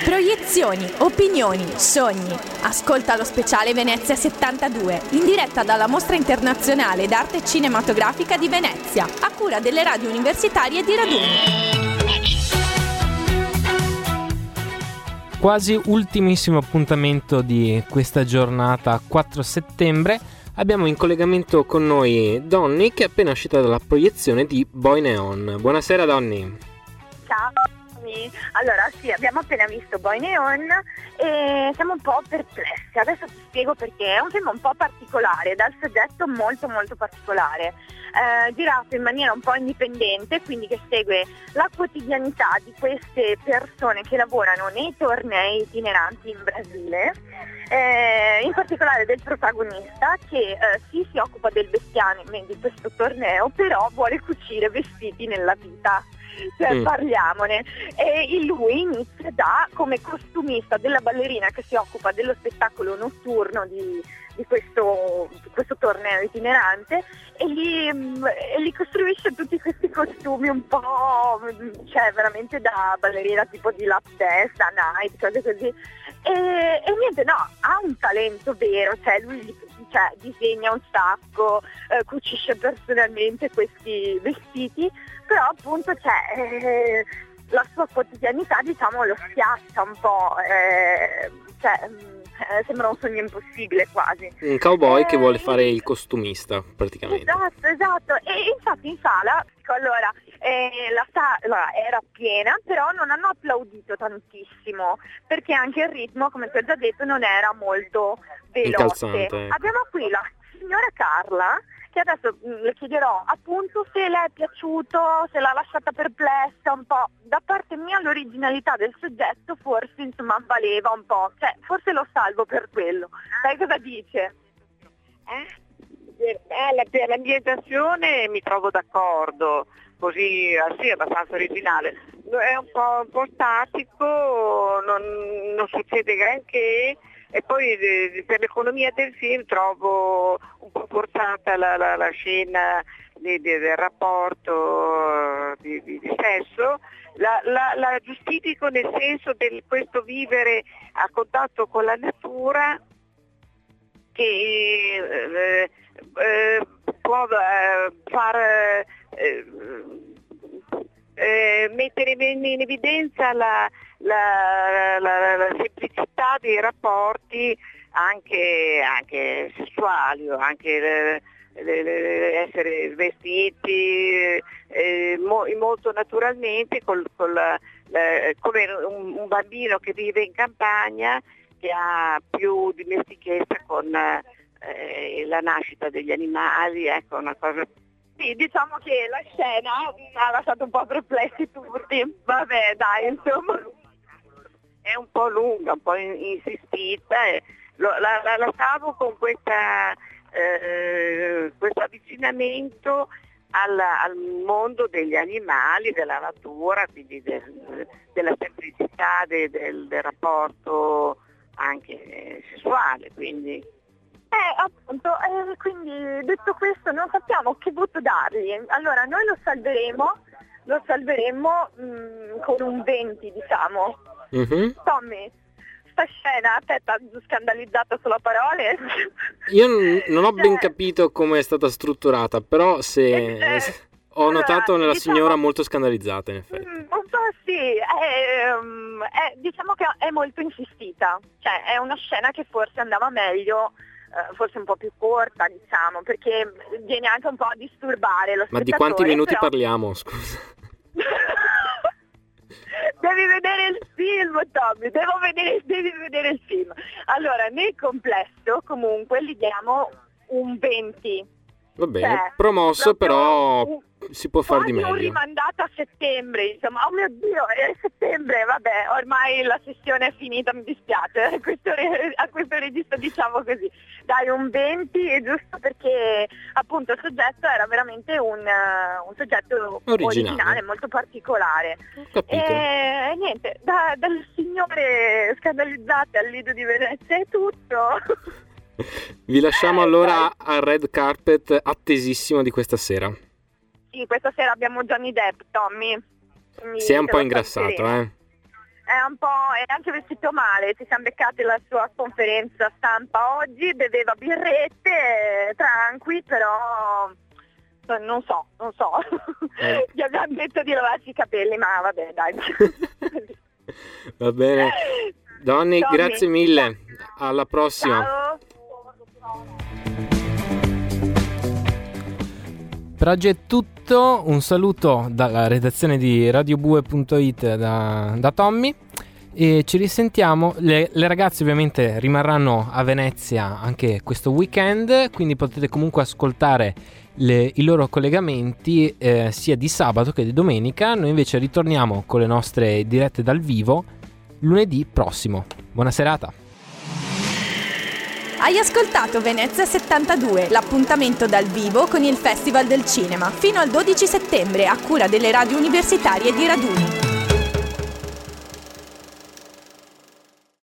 Proiezioni, opinioni, sogni. Ascolta lo speciale Venezia 72, in diretta dalla Mostra Internazionale d'Arte Cinematografica di Venezia, a cura delle radio universitarie di Raduni. Quasi ultimissimo appuntamento di questa giornata 4 settembre. Abbiamo in collegamento con noi Donny, che è appena uscita dalla proiezione di Boy Neon. Buonasera Donny. Ciao. Allora sì, abbiamo appena visto Boy Neon e siamo un po' perplessi. Adesso ti spiego perché. È un film un po' particolare, dal soggetto molto molto particolare, girato in maniera un po' indipendente, quindi che segue la quotidianità di queste persone che lavorano nei tornei itineranti in Brasile, in particolare del protagonista che si occupa del bestiame di questo torneo, però vuole cucire vestiti nella vita. Cioè, parliamone. E lui inizia come costumista della ballerina che si occupa dello spettacolo notturno di questo torneo itinerante e gli costruisce tutti questi costumi un po', cioè veramente da ballerina tipo di lap dance, da night, cose così. E niente, no, ha un talento vero, cioè lui disegna un sacco, cucisce personalmente questi vestiti, però appunto la sua quotidianità, diciamo, lo schiaccia un po', sembra un sogno impossibile quasi. Un cowboy che vuole fare il costumista praticamente. Esatto, e infatti in sala, allora, la sala era piena, però non hanno applaudito tantissimo, perché anche il ritmo, come ti ho già detto, non era molto veloce. Incalzante, ecco. Abbiamo qui la signora Carla, che adesso le chiederò appunto se le è piaciuto, se l'ha lasciata perplessa un po'. Da parte mia l'originalità del soggetto forse insomma valeva un po', cioè forse lo salvo per quello. Sai cosa dice? Per l'ambientazione mi trovo d'accordo, così sì, è abbastanza originale. È un po' statico, non succede granché. E poi per l'economia del film trovo un po' forzata la scena del rapporto di sesso, la giustifico nel senso di questo vivere a contatto con la natura che può far mettere in evidenza la semplicità dei rapporti anche sessuali, o anche essere vestiti molto naturalmente come un bambino che vive in campagna, che ha più dimestichezza con la nascita degli animali, ecco, una cosa. Sì, diciamo che la scena ha lasciato un po' perplessi tutti, vabbè dai, insomma. È un po' lunga, un po' insistita, la stavo con questo avvicinamento al mondo degli animali, della natura, quindi della semplicità del rapporto anche sessuale, quindi. Appunto, quindi detto questo non sappiamo che voto dargli. Allora noi lo salveremo con un 20, diciamo. Mm-hmm. Tommy, sta scena a te t'ha scandalizzato sulle parole? Io non ho ben capito come è stata strutturata, però ho notato nella signora molto scandalizzata in effetti. Un po' sì, diciamo che è molto insistita, cioè è una scena che forse andava meglio, forse un po' più corta, diciamo, perché viene anche un po' a disturbare lo spettatore. Ma di quanti minuti però. parliamo, scusa? Devi vedere il film, Tommy, devi vedere il film. Allora, nel complesso comunque gli diamo un 20. Va bene, promosso, però si può far di meglio. Quasi un rimandato a settembre, insomma, oh mio Dio, è settembre, vabbè, ormai la sessione è finita, mi dispiace, a questo regista diciamo così. Dai, un 20 è giusto, perché appunto il soggetto era veramente un soggetto originale, molto particolare. Ho capito. E niente, dalle signore scandalizzate al Lido di Venezia è tutto. Vi lasciamo allora al red carpet attesissimo di questa sera. Sì, questa sera abbiamo Johnny Depp, Tommy. Si è un po' ingrassato, È un po', è anche vestito male, ci siamo beccati la sua conferenza stampa oggi, beveva birrette, tranqui, però non so. Gli abbiamo detto di lavarsi i capelli, ma vabbè, dai. Va bene. Donny, grazie mille, alla prossima. Ciao. Per oggi è tutto, un saluto dalla redazione di radiobue.it da Tommy e ci risentiamo. Le ragazze ovviamente rimarranno a Venezia anche questo weekend, quindi potete comunque ascoltare i loro collegamenti sia di sabato che di domenica. Noi invece ritorniamo con le nostre dirette dal vivo lunedì prossimo. Buona serata. Hai ascoltato Venezia 72, l'appuntamento dal vivo con il Festival del Cinema, fino al 12 settembre a cura delle radio universitarie di Raduni.